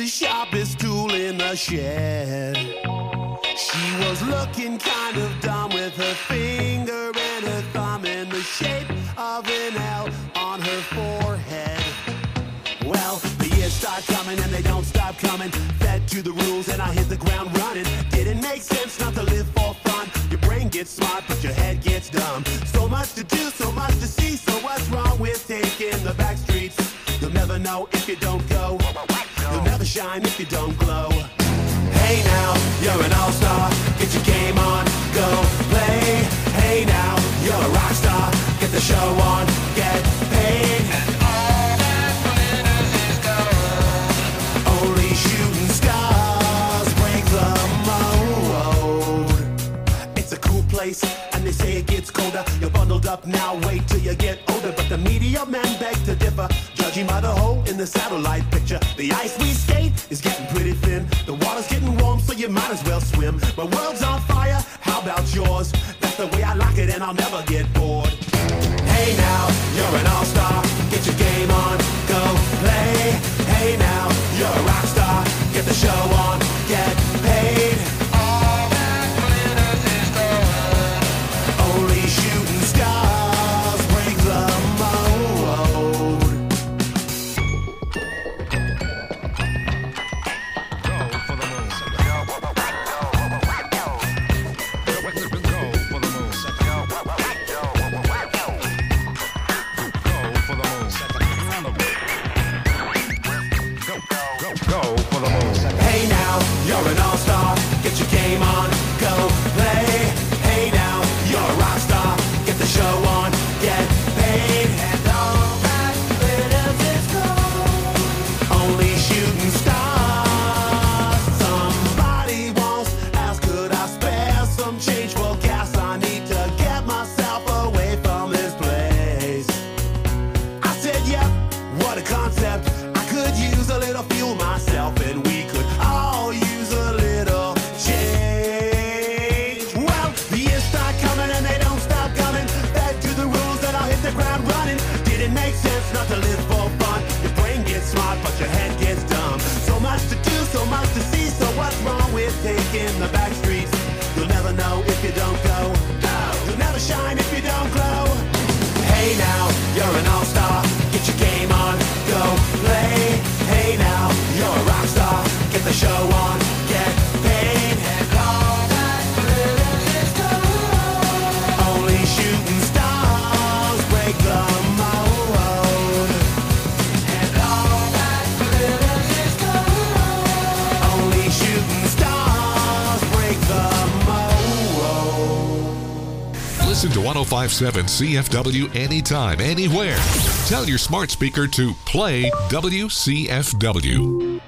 the sharpest tool in the shed. She was looking kind of dumb with her finger and her thumb in the shape of an L on her forehead. Well, the years start coming and they don't stop coming. Fed to the rules and I hit the ground running. Didn't make sense not to live for fun. Your brain gets smart but your head gets dumb. So much to do, so much to see. So what's wrong with taking the back streets? You'll never know if you don't go. You'll never shine if you don't glow. Hey now, you're an all-star. Get your game on, go play. Hey now, you're a rock star. Get the show on, get paid. And all that glitters is gold. Only shooting stars break the mold. It's a cool place, and they say it gets colder. You're bundled up now, wait till you get older. But the media men beg to differ, judging by the hole in the satellite picture. The ice we skate is getting pretty thin. The water's getting warm, so you might as well swim. My world's on fire, how about yours? That's the way I like it, and I'll never get bored. Hey now, you're an all-star. Get your game on, go play. Hey now, you're a rock star. Get the show on, get paid. All that glitters is gold. Only shooting stars break the mold. Go for the moon. Hey now, you're an all-star. Get your game on, go play. Hey now, you're a rock star. Get the show on, get paid. And all that glitters is gold. Only shooting stars. Somebody once asked, could I spare some change for gas? I need to get myself away from this place. I said, yep, what a concept. I could use a little fuel myself, and we could all use a little change. Well, the years start coming and they don't stop coming. Back to the rules and I'll hit the ground running. Didn't make sense not to live for fun. Your brain gets smart but your head gets dumb. So much to do, so much to see. So what's wrong with taking the back streets? You'll never know if you don't go. You'll never shine if you don't glow. Hey now, you're an all-star. Get your game on, go play. Hey now, you're a rock star. Get the show on, get paid. And all that glitters is gold. Only shooting stars break the mold. And all that glitters is gold. Only shooting stars break the mold. Listen to 105.7 CFW anytime, anywhere. Tell your smart speaker to play WCFW.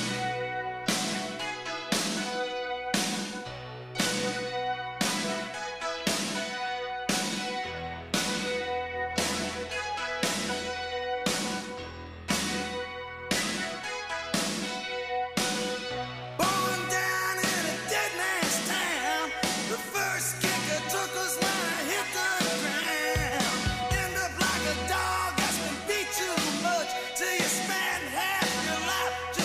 Born down in a dead man's town. The first kicker took us when I hit the ground. End up like a dog that's been beat too much till you spend half your life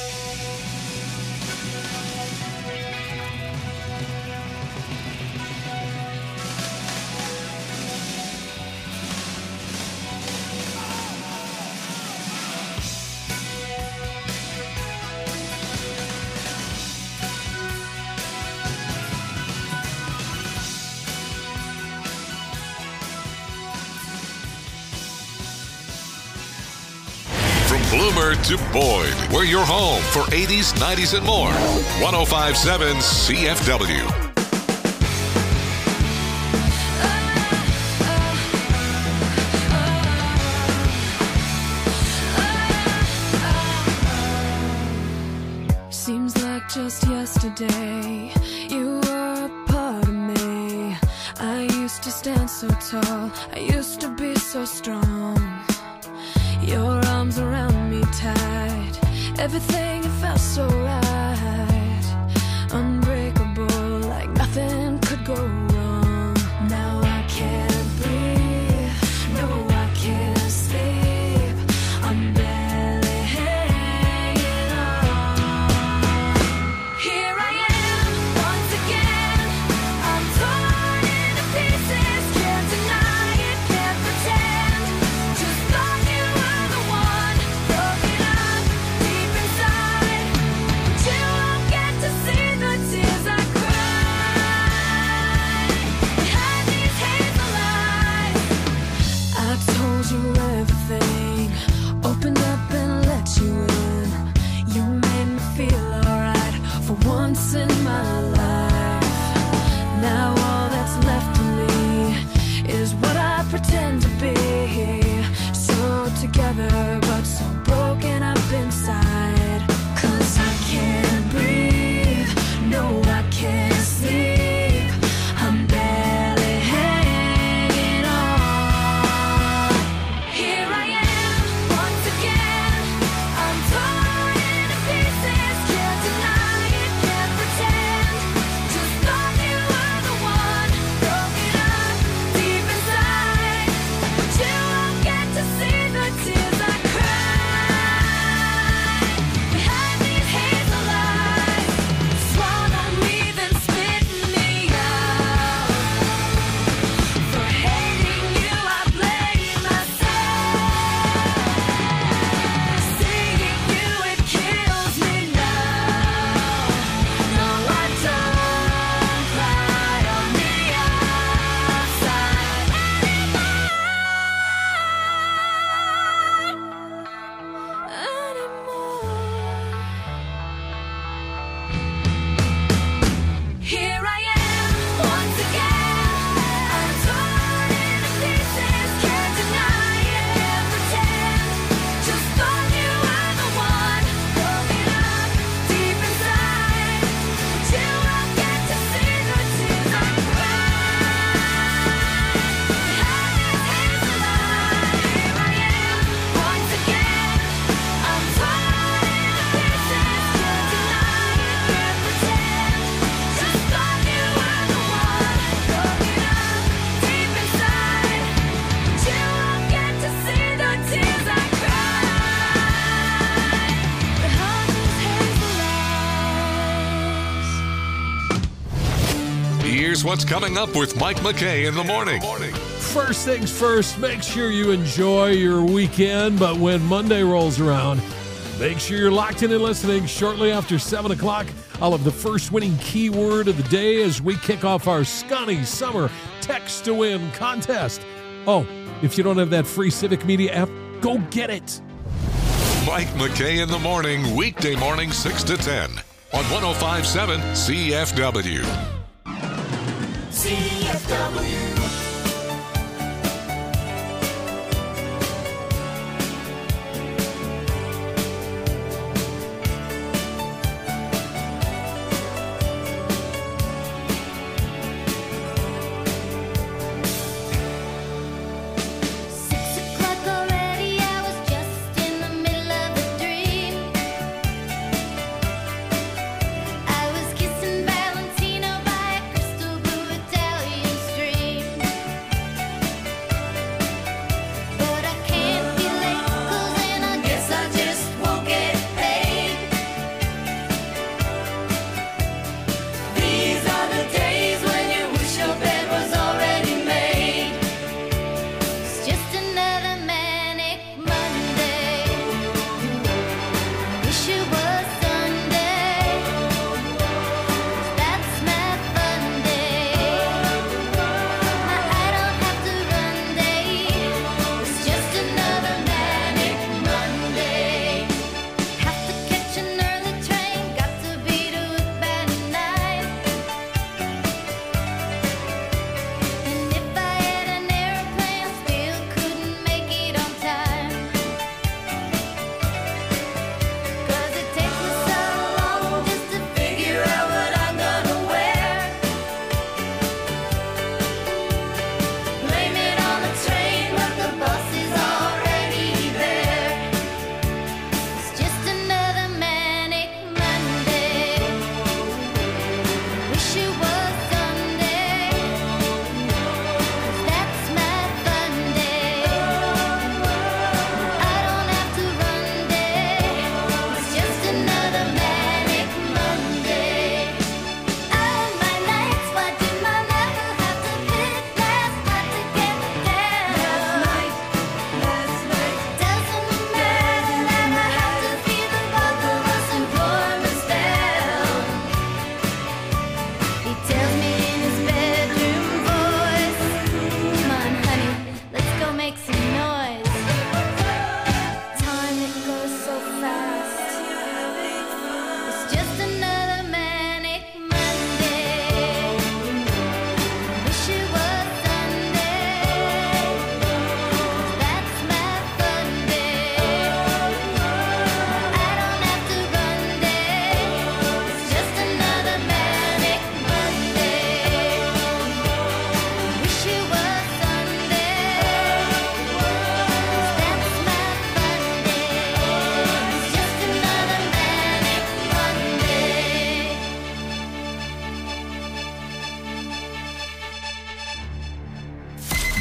Bloomer to Boyd, we're your home for 80s, 90s, and more. 105.7 CFW. Seems like just yesterday you were a part of me. I used to stand so tall, I used to be so strong. Your arms around me tight, everything it felt so right. Unbreakable, like nothing could go wrong. Now I can't breathe, no I can't sleep. I'm barely hanging on. Here I am, once again. I'm torn into pieces, can't deny it, can't pretend. Just thought you were the one, broken up deep inside. But you won't get to see the tears I cry behind these hazel eyes. I told you everything, opened up and let you in. You made me feel alright for once in my life. Now all that's left of me is what I pretend to be. So together but so broken up inside. 'Cause I can't breathe, no I can't sleep. I'm barely hanging on. Here I am, once again. I'm torn into pieces, can't deny it, can't pretend. Just thought you were the one, broken up deep inside. But you won't get to see the tears I cry behind these hazel eyes. Swallow me, then spit me out. For hating you, I blame myself. Seeing you, it kills me now. No, I don't cry on the outside anymore. Here I am, once again. I'm torn into pieces, can't deny it, can't pretend. Just thought you were the one, broken up deep inside. But you won't get to see the tears I cry behind these hazel eyes. Here I am, once again. I'm torn into pieces, can't deny it, can't pretend. Just thought you were the one, broken up deep inside. But you won't get to see the tears I cry behind these hazel eyes. Here's what's coming up with Mike McKay in the morning. First things first, make sure you enjoy your weekend. But when Monday rolls around, make sure you're locked in and listening. Shortly after 7 o'clock, I'll have the first winning keyword of the day as we kick off our Scotty Summer Text to Win contest. Oh, if you don't have that free Civic Media app, go get it. Mike McKay in the morning, weekday morning 6 to 10 on 105.7 CFW. CFW. I was kissing Valentino by a crystal blue Italian stream.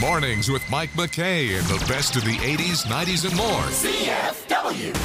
Mornings with Mike McKay and the best of the 80s, 90s, and more. CFW.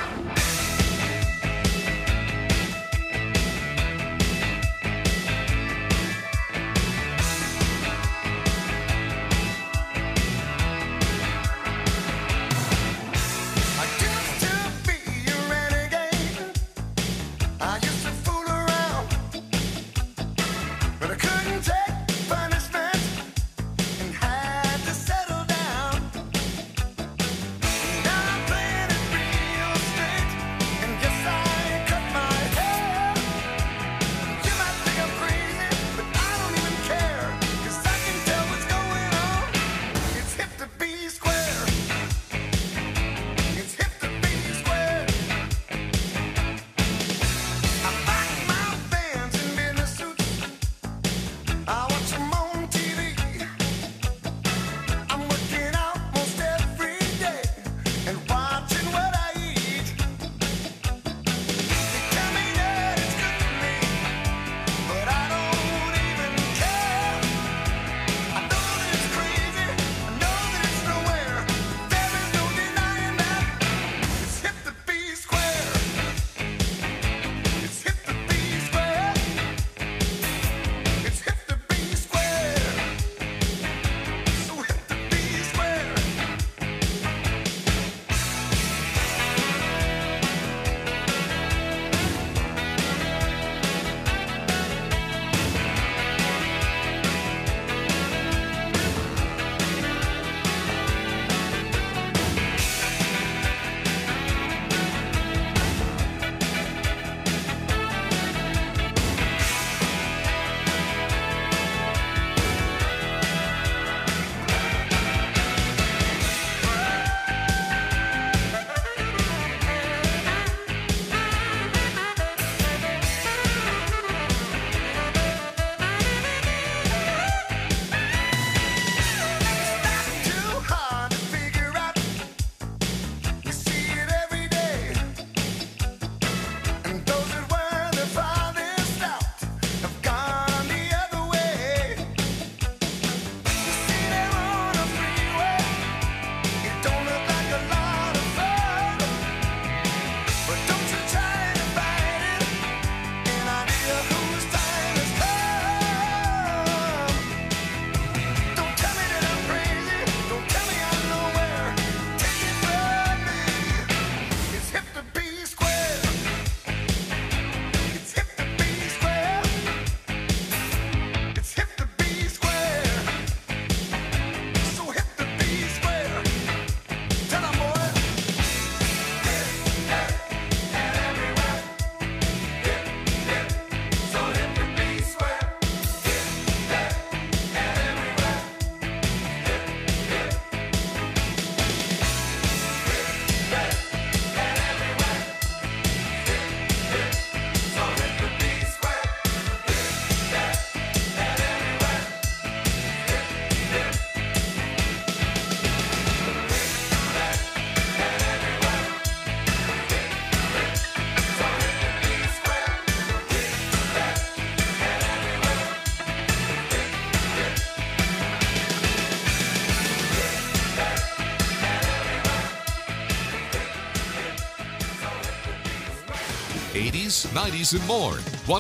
'80s, '90s, and more.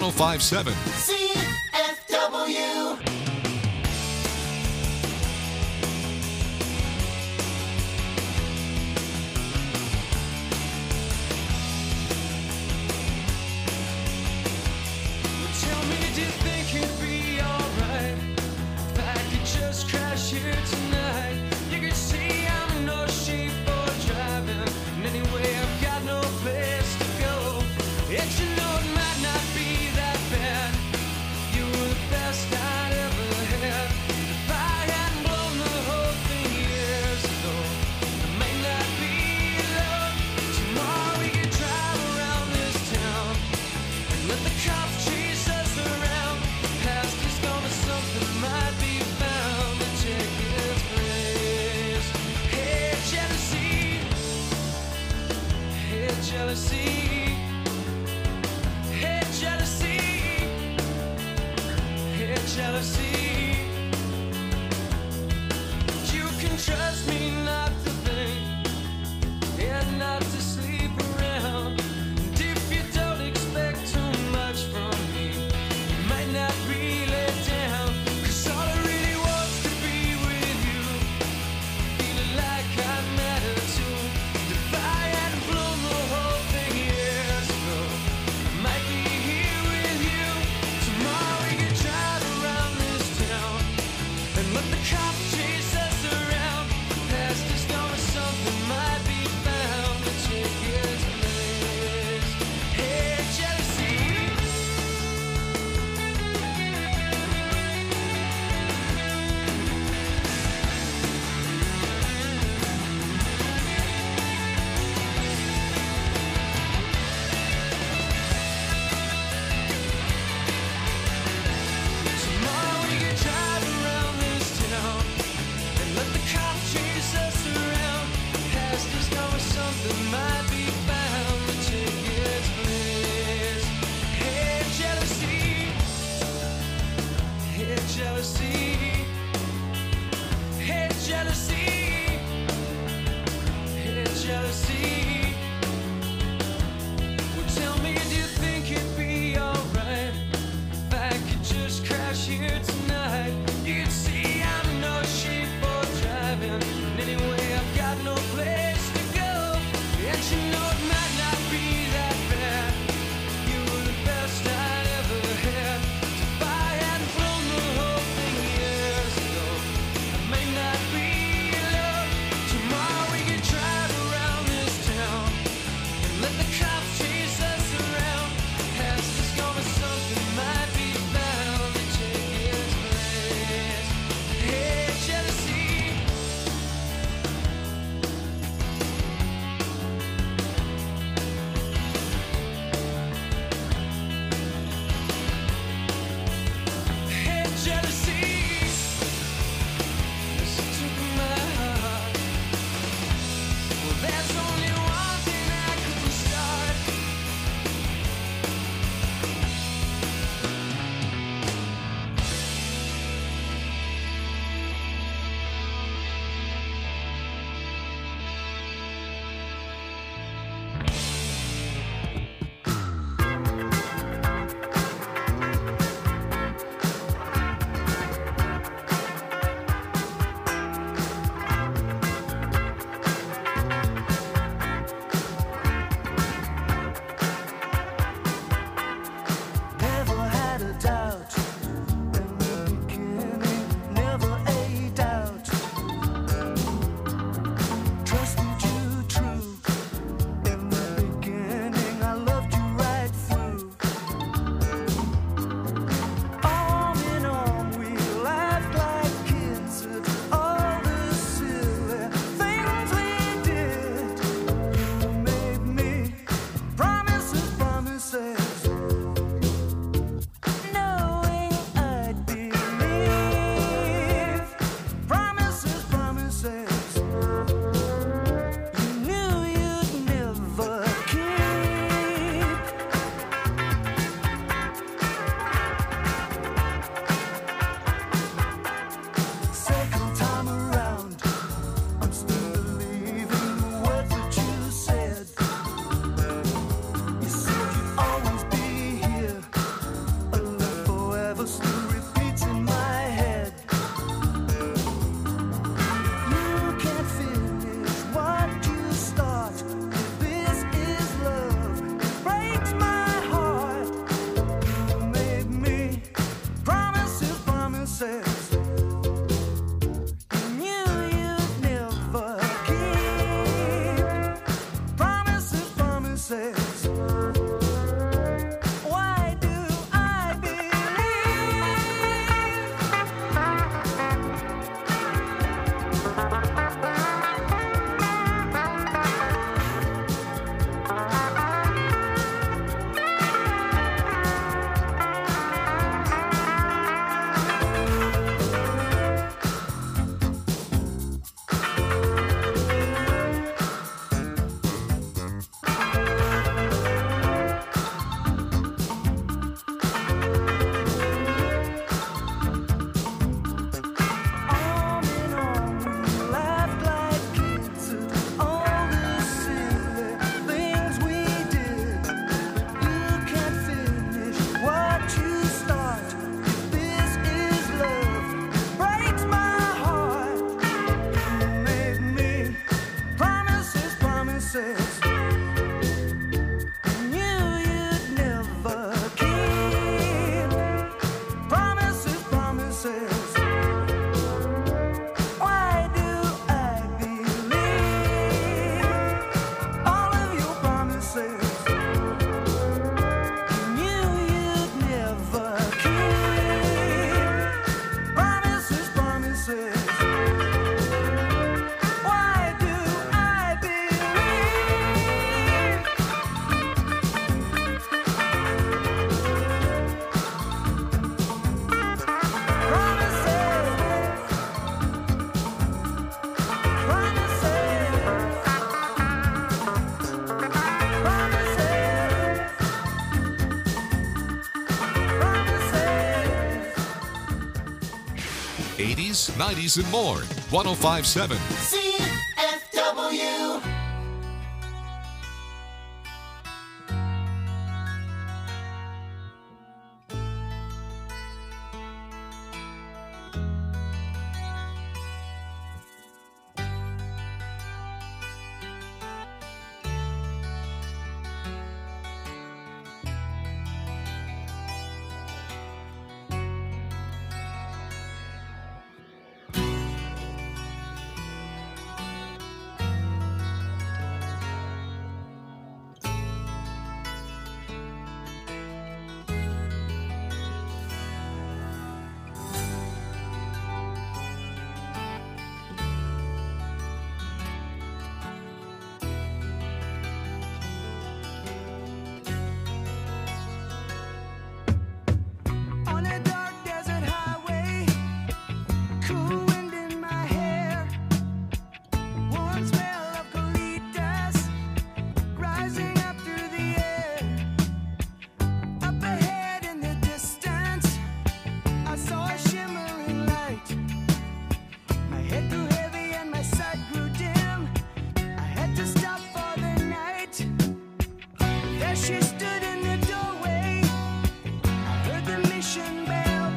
105.7 CFW. Tell me, do you think it'd be alright if I could just crash here tonight? You could see I'm no sheep for driving, and anyway I've got no place to go. Yet you know it might not be that bad. You were the best I'd ever had. If I hadn't blown the whole thing years ago, it may not be love. Tomorrow we could drive around this town and let the cops chase us around. Past is gone, but something might be found to take its place. Hey, jealousy. Hey, jealousy. 80s, 90s, and more. 1057 CFW. On a dark desert highway, cool wind in my hair, warm smell of colitas rising up through the air. Up ahead in the distance, I saw a shimmering light. My head grew heavy and my sight grew dim. I had to stop for the night. There she stood in the doorway. I heard the mission bell.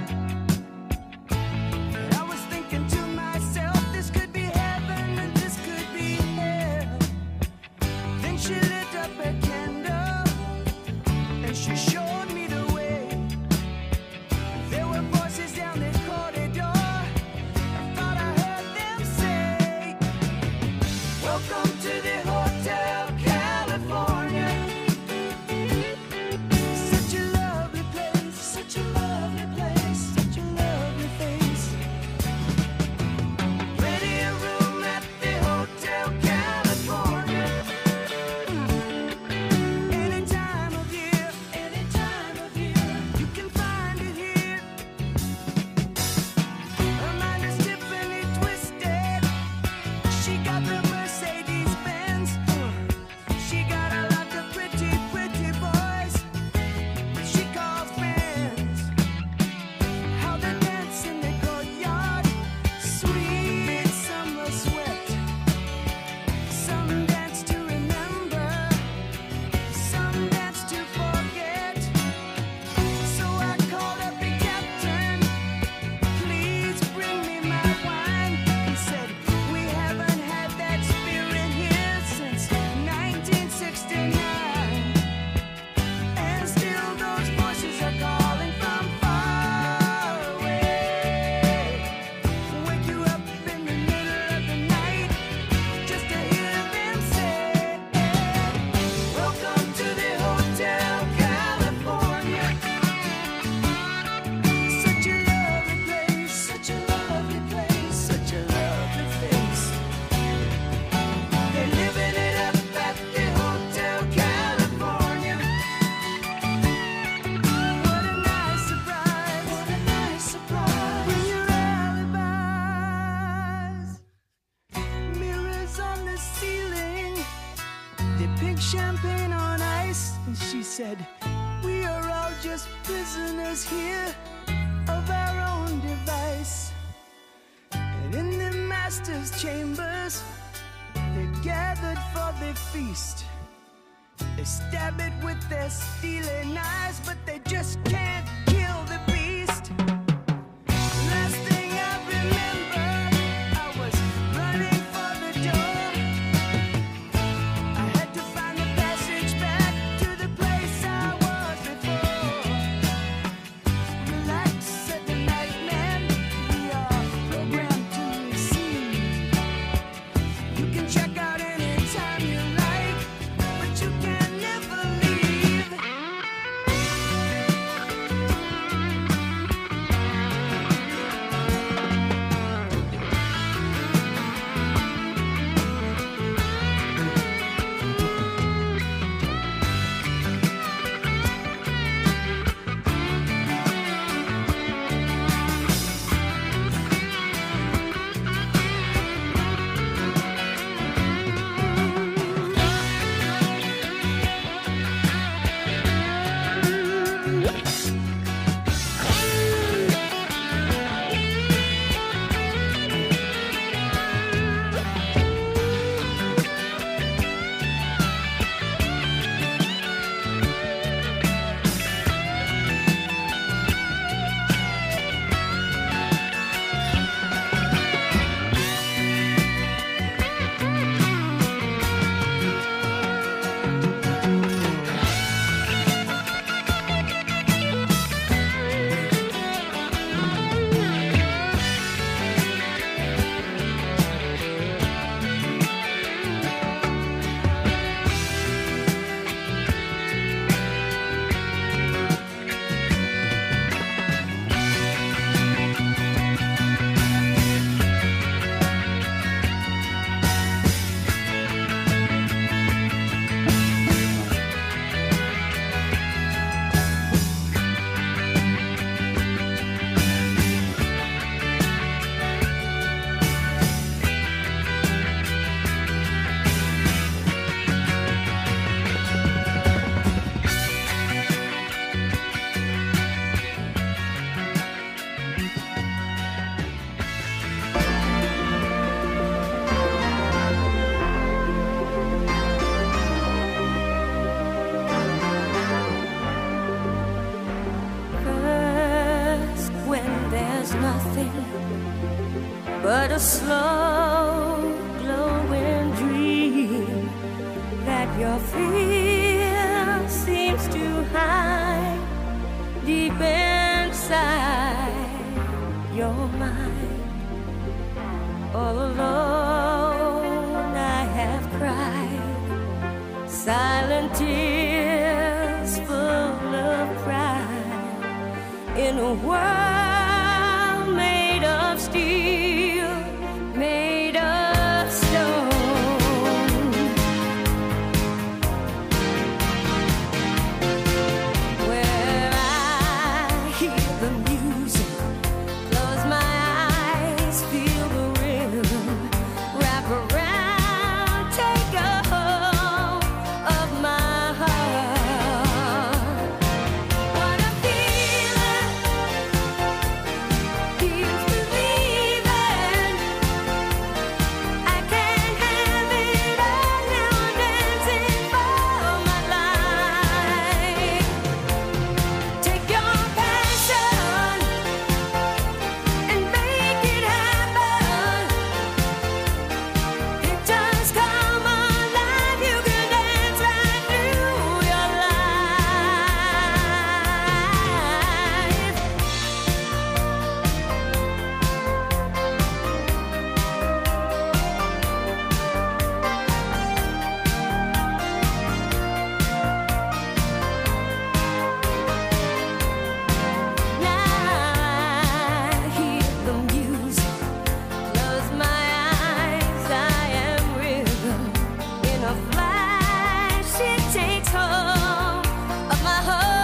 And I was thinking to myself, this could be heaven and this could be hell. Then she lit up a candle and she showed me the way. There were voices down the corridor. I thought I heard them say, welcome to the Hotel California. Such a lovely place, such a lovely place, such a lovely face. Plenty of room at the Hotel California. Any time of year, you can find it here. Her mind is Tiffany twisted. She got the Mercedes Benz. She got a lot of pretty, pretty boys she calls friends. How they dance in the courtyard, sweet summer sweat. Some dance to remember, some dance to forget. So I called up the captain, please bring me my wine. He said, we haven't had that spirit here since 1969. And still those voices are calling from far away. Wake you up in the middle of the night just to hear them say, welcome to the Hotel California. Such a lovely place, such a lovely place, such a lovely face. They're living it up at the Hotel California. What a nice surprise, what a nice surprise. Bring your alibis. Mirrors on the ceiling, the pink champagne on ice. And she said, we are all just prisoners here of our own device. And in the master's chambers, they're gathered for the feast. They stab it with their steely knives, but they just can't kill the beast. Last thing I remember, I was running for the door. I had to find the passage back to the place I was before. Relax, said the night man, we are programmed to receive. You can check out anytime you like, but you can never leave. a slow, glowing dream that your fear seems to hide deep inside your mind. All alone I have cried silent tears full of pride in a world made of steel, made of stone. Where I hear the music, close my eyes, feel the rhythm, wrap around, take a hold of my heart. What a feeling, feels believing. I can't have it all now, I'm dancing for my life. Take your passion and make it happen. Pictures come alive, you can dance right through your life. Now I hear the music, close my eyes, I am rhythm. In a flash, it takes hold of my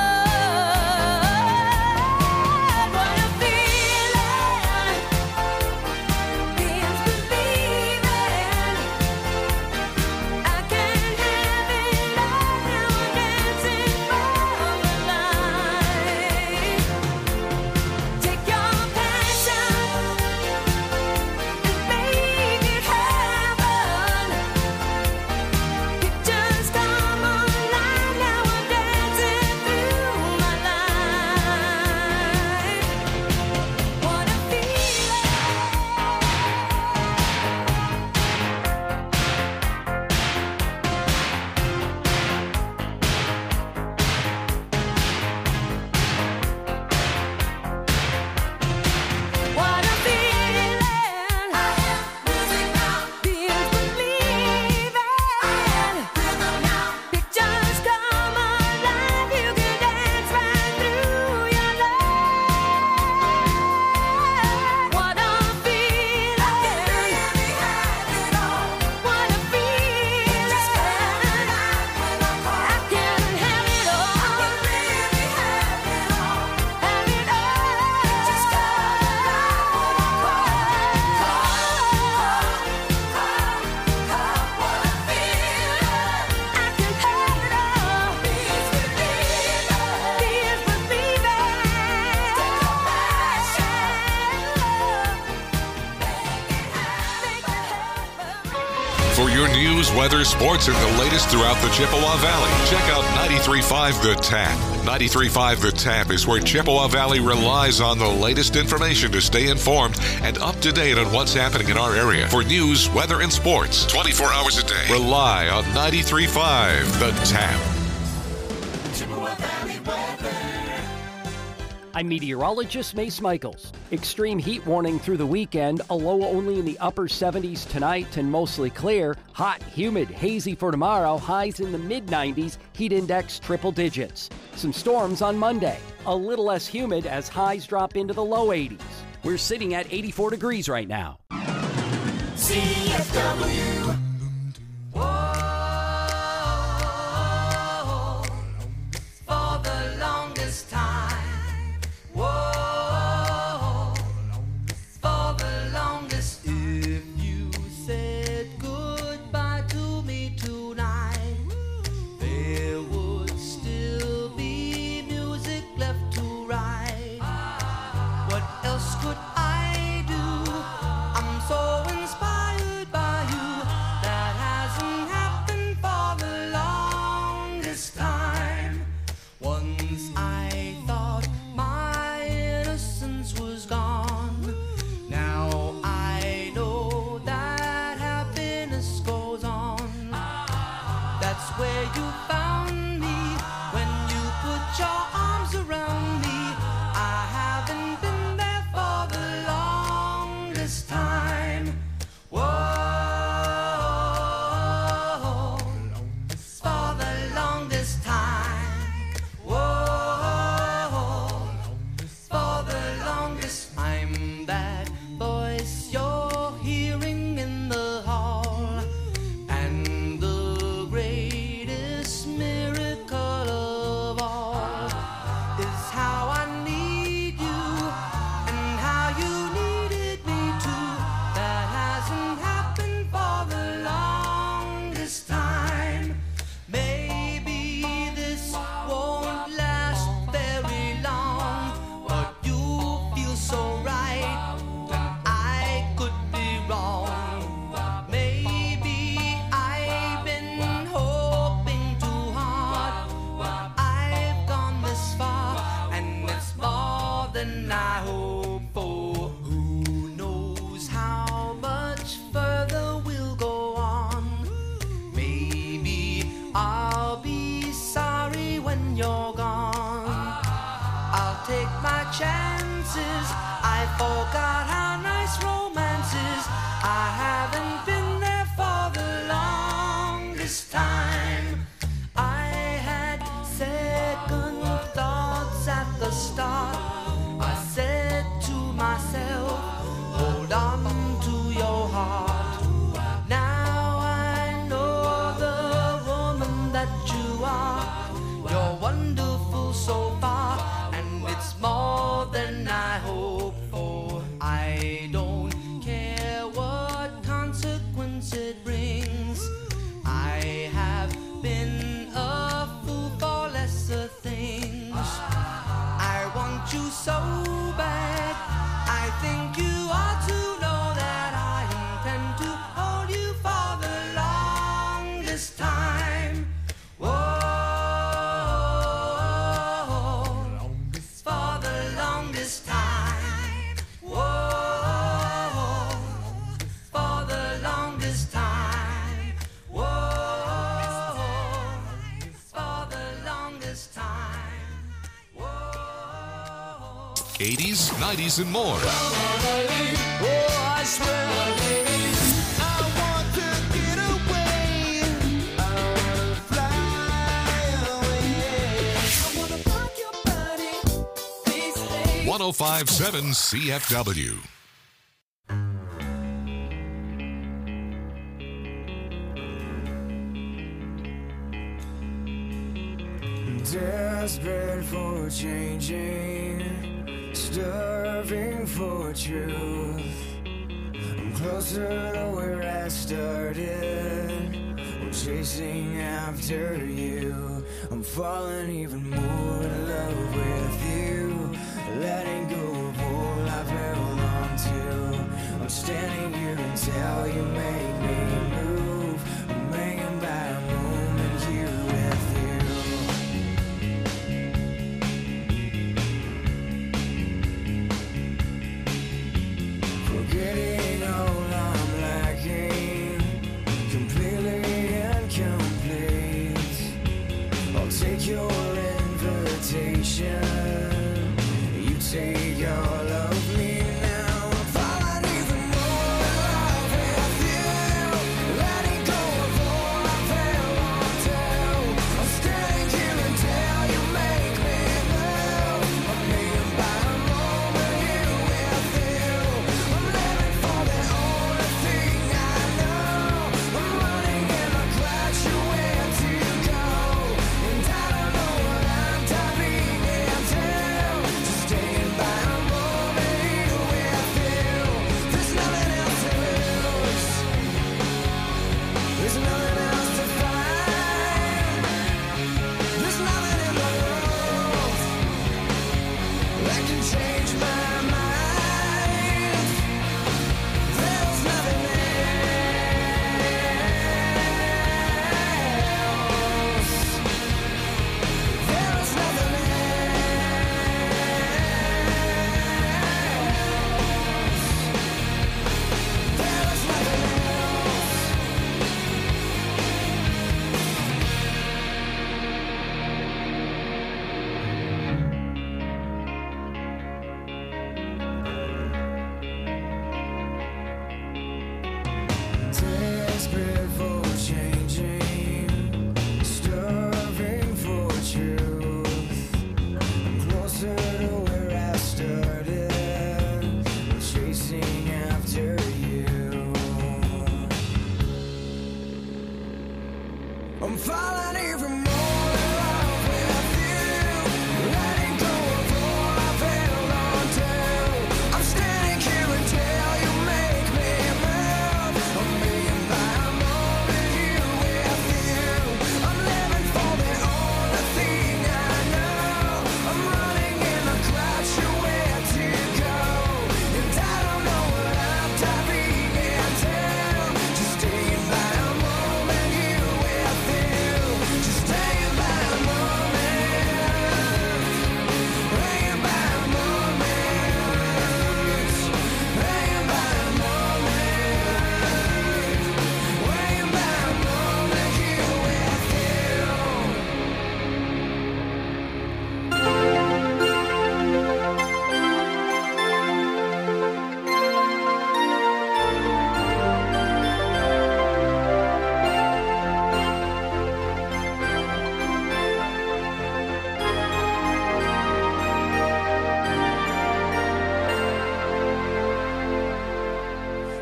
heart. What a feeling, feels believing. I can't have it all now, I'm dancing for my life. Take your passion and make it happen. Pictures come alive, now I'm dancing through my life. What a feeling. What a feeling. I have music now. Feels believing. I have rhythm now. Pictures come alive. You can dance right through your life. What a feeling. I can really have it all. What a feeling. Just spend the night when I call. I can have it all. I can really have it all. Have it all. Just call the night when I call. What a feeling. I can have it all. Feels believing. Feels believing. Take your passion. Make it happen. For your news, weather, sports, and the latest throughout the Chippewa Valley, check out 93.5 The Tap. 93.5 The Tap is where Chippewa Valley relies on the latest information to stay informed and up to date on what's happening in our area. For news, weather, and sports, 24 hours a day, rely on 93.5 The Tap. I'm meteorologist Mace Michaels. Extreme heat warning through the weekend, a low only in the upper 70s tonight and mostly clear. Hot, humid, hazy for tomorrow, highs in the mid-90s, heat index triple digits. Some storms on Monday, a little less humid as highs drop into the low 80s. We're sitting at 84 degrees right now. CFW. Whoa, for the longest time. Whoa, for the longest. If you said goodbye to me tonight, there would still be music left to write. What else could I do? I'm so inspired by you. That hasn't happened for the longest time. Once I thought my innocence was gone. Now I know take my chances. I forgot how nice romance is. I haven't been there for the longest time. I had second thoughts at the start. I said to myself, hold on to your heart. Now I know the woman that you are. You're wonderful so far, and it's more than I hoped for. I don't care what consequence it brings. I have been a fool for lesser things. I want you so bad. I think you ought to know that I intend to hold you for the longest time. Whoa, for the longest time. Whoa, for the longest time. Whoa, for the longest time. Whoa. 80s, 90s, and more. Oh, I swear, I want to get away. I wanna fly away. I wanna rock your body these days. 1057 CFW. Desperate for changing, starving for truth. I'm closer to where I started. I'm chasing after you. I'm falling even more in love with you. Letting go of all I've held on to. I'm standing here until you make me move. I'm hanging by a moment here with you. Forgetting all I'm lacking, completely incomplete. I'll take your invitation. You take all of me now. I'm falling even more in love with you. Letting go of all I've held on to. I'm standing here until you make me move. I'm hanging by a moment here with you. I'm living for the only thing I know. I'm running in a crash, where to go? And I don't know what I'm diving into. Just staying by a moment.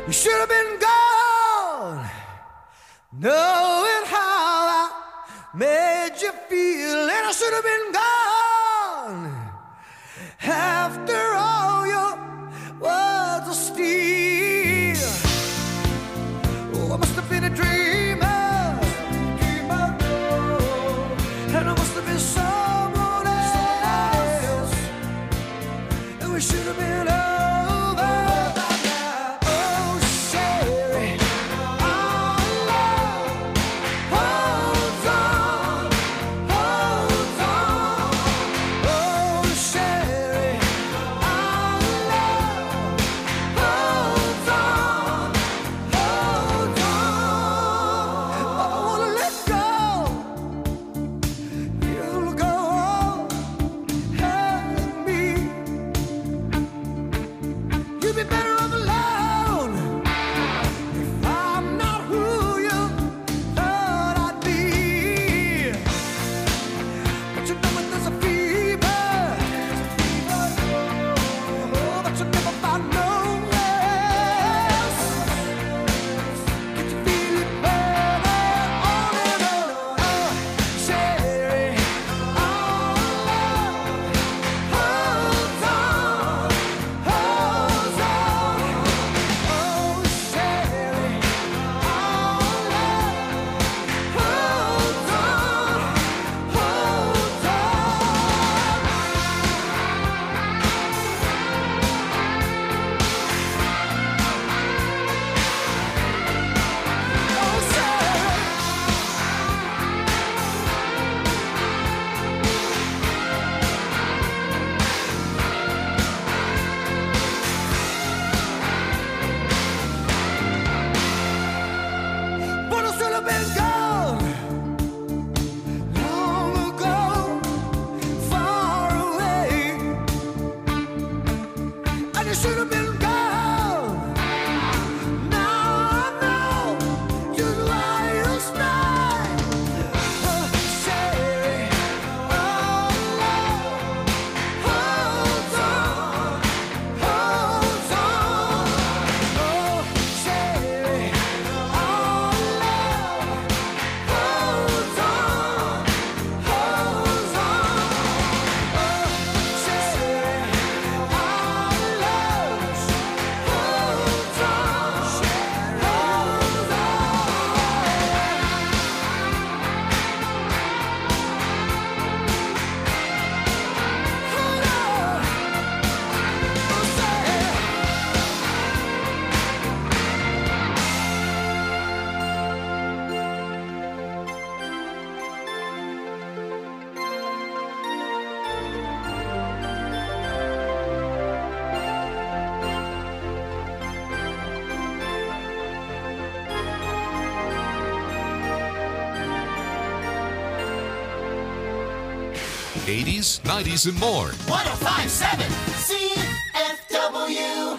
You should have been gone, knowing how I made you feel, and I should have been gone after all your words of steel. Oh, I must have been a dreamer, and I must have been someone else, and we should have been over. '80s, '90s, and more. 1057 CFW.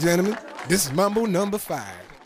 gentlemen, this is Mambo number 5.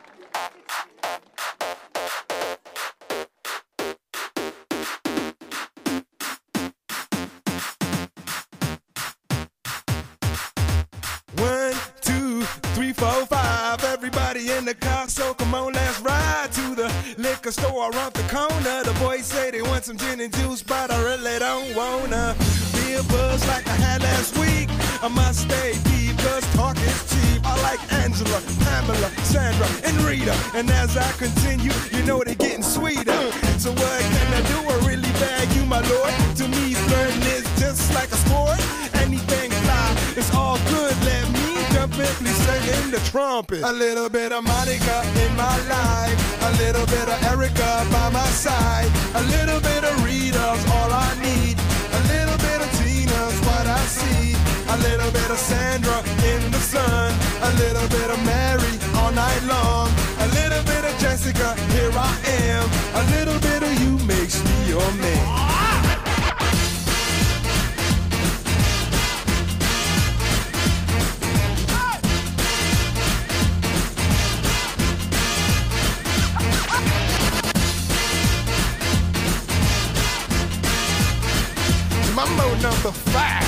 One, two, three, four, five. Everybody in the car, so come on, let's ride to the liquor store around the corner. The boys say they want some gin and juice, but I really don't wanna be a buzz like I had last week. I must stay deep, cause talk is cheap. I like Angela, Pamela, Sandra, and Rita. And as I continue, you know they're getting sweeter. So what can I do? I really bag you, my lord. To me, flirting is just like a sport. Anything fly, it's all good. Let me jump in, please sing the trumpet. A little bit of Monica in my life. A little bit of Erica by my side. A little bit of Rita's all I need. A little bit of Tina's what I see. A little bit of Sandra in the sun. A little bit of Mary all night long. A little bit of Jessica, here I am. A little bit of you makes me your man. Mambo number 5.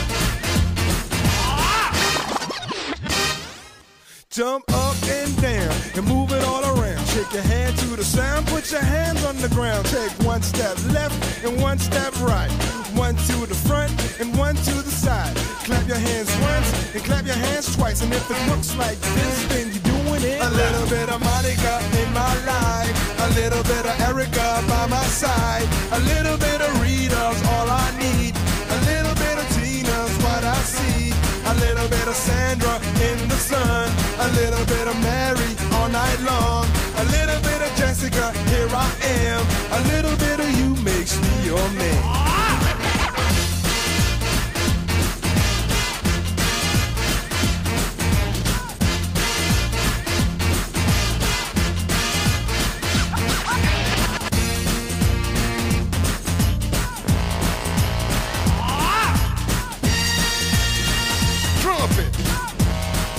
Jump up and down and move it all around. Shake your hand to the sound, put your hands on the ground. Take one step left and one step right. One to the front and one to the side. Clap your hands once and clap your hands twice. And if it looks like this, then you're doing it. A little bit of Monica in my life. A little bit of Erica by my side. A little bit of Rita's all I need. A little bit of Tina's what I see. A little bit of Sandra in the sun. A little bit of Mary all night long. A little bit of Jessica, here I am. A little bit of you makes me your man.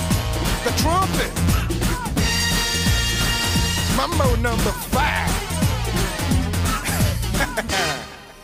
Trumpet. Mambo number 5.